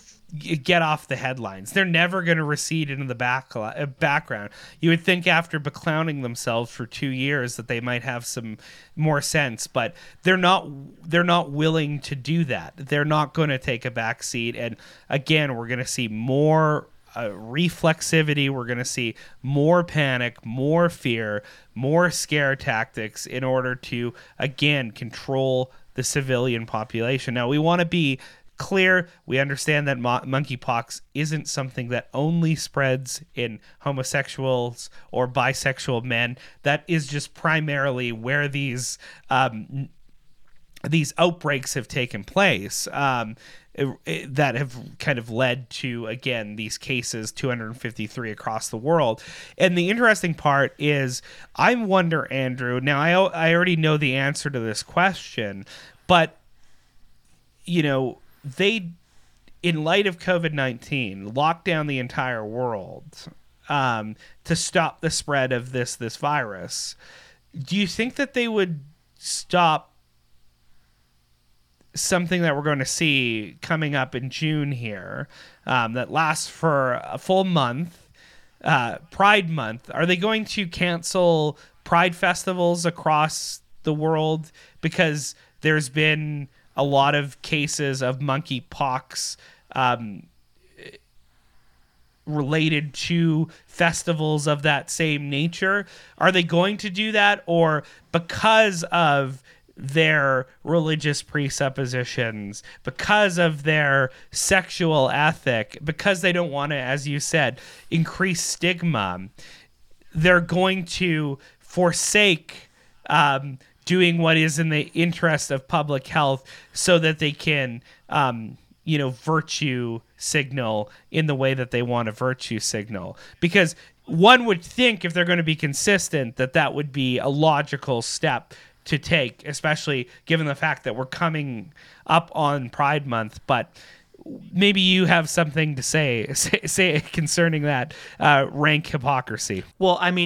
get off the headlines. They're never going to recede into the back, uh, background. You would think after beclowning themselves for two years that they might have some more sense, but they're not. They're not willing to do that. They're not going to take a back seat. And again, we're going to see more uh, reflexivity. We're going to see more panic, more fear, more scare tactics in order to, again, control the civilian population. Now, we want to be clear. We understand that mo- monkeypox isn't something that only spreads in homosexuals or bisexual men. That is just primarily where these um, these outbreaks have taken place. Um, it, it, that have kind of led to, again, these cases, two hundred fifty-three across the world. And the interesting part is, I wonder, Andrew, now I I already know the answer to this question, but, you know, they, in light of COVID nineteen, locked down the entire world um, to stop the spread of this this virus. Do you think that they would stop something that we're going to see coming up in June here um, that lasts for a full month, uh, Pride Month? Are they going to cancel Pride festivals across the world because there's been a lot of cases of monkeypox um, related to festivals of that same nature? Are they going to do that, or because of their religious presuppositions, because of their sexual ethic, because they don't want to, as you said, increase stigma, they're going to forsake um, doing what is in the interest of public health so that they can, um, you know, virtue signal in the way that they want to virtue signal? Because one would think, if they're going to be consistent, that that would be a logical step to take, especially given the fact that we're coming up on Pride Month. But maybe you have something to say say, say concerning that uh, rank hypocrisy. Well, I mean,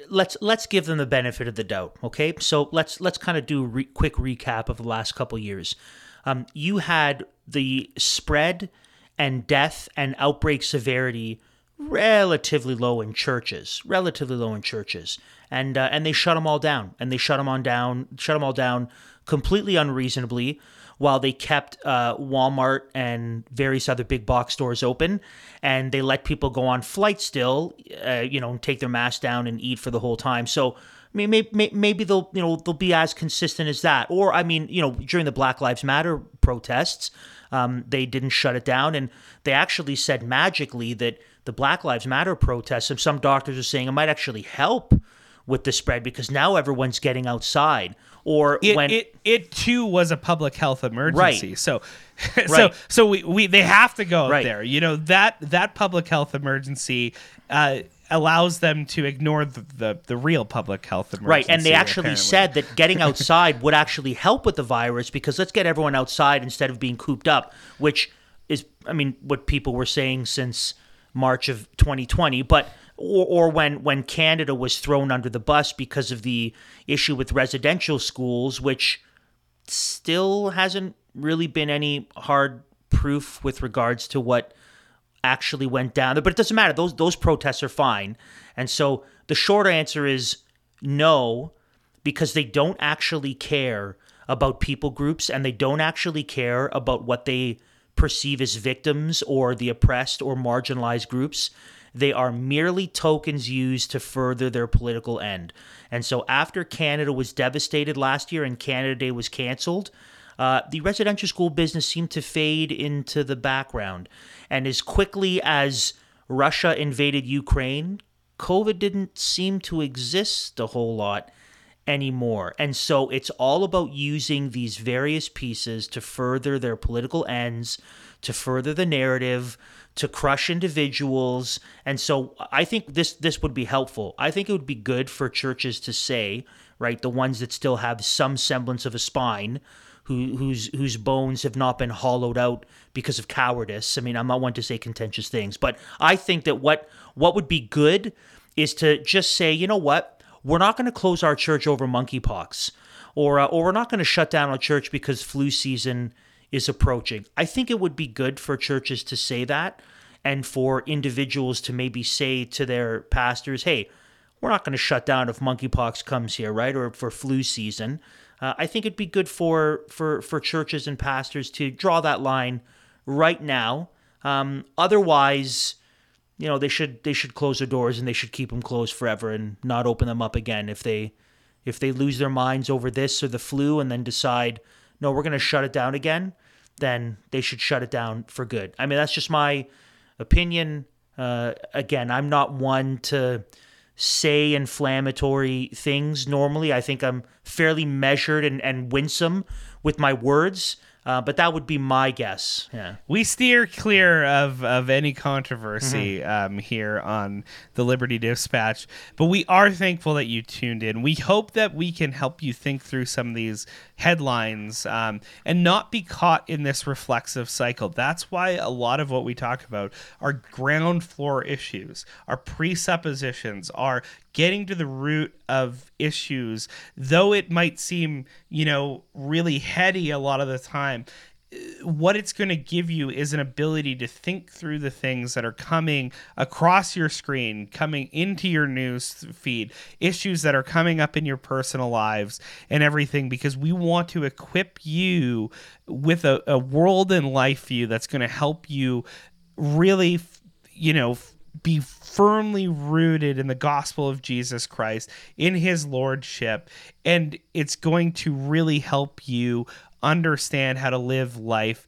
let's let's give them the benefit of the doubt, okay? So let's let's kind of do a re- quick recap of the last couple years. Um, you had the spread and death and outbreak severity relatively low in churches, relatively low in churches, and uh, and they shut them all down, and they shut them on down, shut them all down completely unreasonably, while they kept uh, Walmart and various other big box stores open, and they let people go on flights still, uh, you know, take their mask down and eat for the whole time. So, I mean, maybe, maybe they'll, you know, they'll be as consistent as that. Or, I mean, you know, during the Black Lives Matter protests, um, they didn't shut it down, and they actually said magically that the Black Lives Matter protests, and some doctors are saying it might actually help with the spread because now everyone's getting outside. Or it, when it it too was a public health emergency, Right. so so Right. so we, we they have to go out Right. there. You know that that public health emergency uh, allows them to ignore the, the the real public health emergency. Right, and they actually apparently. said that getting outside would actually help with the virus because let's get everyone outside instead of being cooped up, which is, I mean, what people were saying since March of twenty twenty, but or, or when when Canada was thrown under the bus because of the issue with residential schools, which still hasn't really been any hard proof with regards to what actually went down there. But it doesn't matter. Those those protests are fine. And so the short answer is no, because they don't actually care about people groups, and they don't actually care about what they perceive as victims or the oppressed or marginalized groups. They are merely tokens used to further their political end. And so after Canada was devastated last year and Canada Day was canceled, uh, the residential school business seemed to fade into the background. And as quickly as Russia invaded Ukraine, COVID didn't seem to exist a whole lot anymore. And so it's all about using these various pieces to further their political ends, to further the narrative, to crush individuals. And so I think this this would be helpful. I think it would be good for churches to say, right, the ones that still have some semblance of a spine, who whose whose bones have not been hollowed out because of cowardice. I mean, I'm not one to say contentious things, but I think that what what would be good is to just say, you know what, we're not going to close our church over monkeypox, or uh, or we're not going to shut down our church because flu season is approaching. I think it would be good for churches to say that, and for individuals to maybe say to their pastors, hey, we're not going to shut down if monkeypox comes here, right? Or for flu season. Uh, I think it'd be good for, for, for churches and pastors to draw that line right now. Um, otherwise, you know, they should they should close their doors, and they should keep them closed forever and not open them up again if they if they lose their minds over this or the flu and then decide, no, we're going to shut it down again, then they should shut it down for good. I mean, that's just my opinion. Uh, again, I'm not one to say inflammatory things normally. I think I'm fairly measured and, and winsome with my words, uh, but that would be my guess. Yeah, we steer clear of, of any controversy mm-hmm. um, here on the Liberty Dispatch, but we are thankful that you tuned in. We hope that we can help you think through some of these headlines um, and not be caught in this reflexive cycle. That's why a lot of what we talk about are ground floor issues, are presuppositions, are getting to the root of issues. Though it might seem, you know, really heady a lot of the time, what it's going to give you is an ability to think through the things that are coming across your screen, coming into your news feed, issues that are coming up in your personal lives and everything, because we want to equip you with a, a world and life view that's going to help you really, you know, be firmly rooted in the gospel of Jesus Christ, in his lordship, and it's going to really help you understand how to live life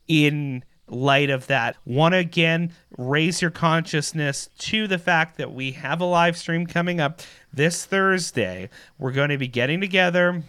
in light of that. Want to again raise your consciousness to the fact that we have a live stream coming up this Thursday. We're going to be getting together,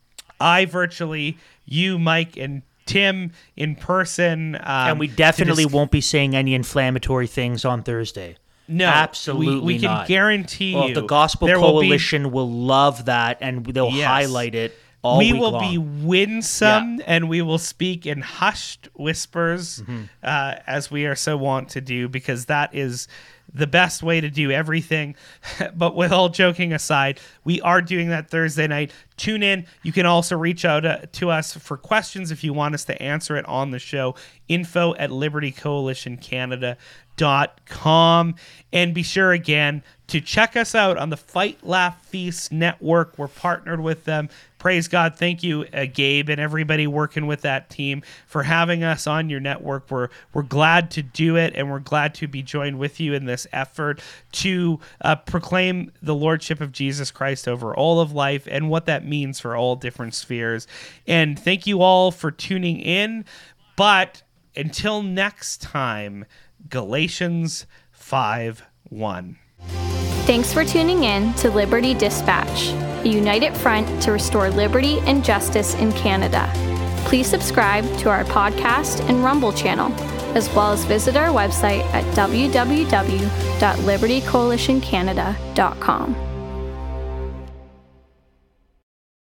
I virtually, you, Mike, and Tim in person. Um, and we definitely just, won't be saying any inflammatory things on Thursday. No, absolutely we, we can not. guarantee well, you. The Gospel there Coalition will, be, will love that, and they'll yes. highlight it all we week will long. be winsome, and we will speak in hushed whispers, Mm-hmm. uh, as we are so wont to do, because that is the best way to do everything. But with all joking aside, we are doing that Thursday night. Tune in. You can also reach out uh, to us for questions if you want us to answer it on the show. Info at liberty coalition canada dot com. And be sure again to check us out on the Fight Laugh Feast Network. We're partnered with them. Praise God. Thank you, uh, Gabe, and everybody working with that team for having us on your network. We're we're glad to do it, and we're glad to be joined with you in this effort to uh, proclaim the Lordship of Jesus Christ over all of life and what that means for all different spheres. And thank you all for tuning in. But until next time, Galatians five one. Thanks for tuning in to Liberty Dispatch, a united front to restore liberty and justice in Canada. Please subscribe to our podcast and Rumble channel, as well as visit our website at w w w dot liberty coalition canada dot com.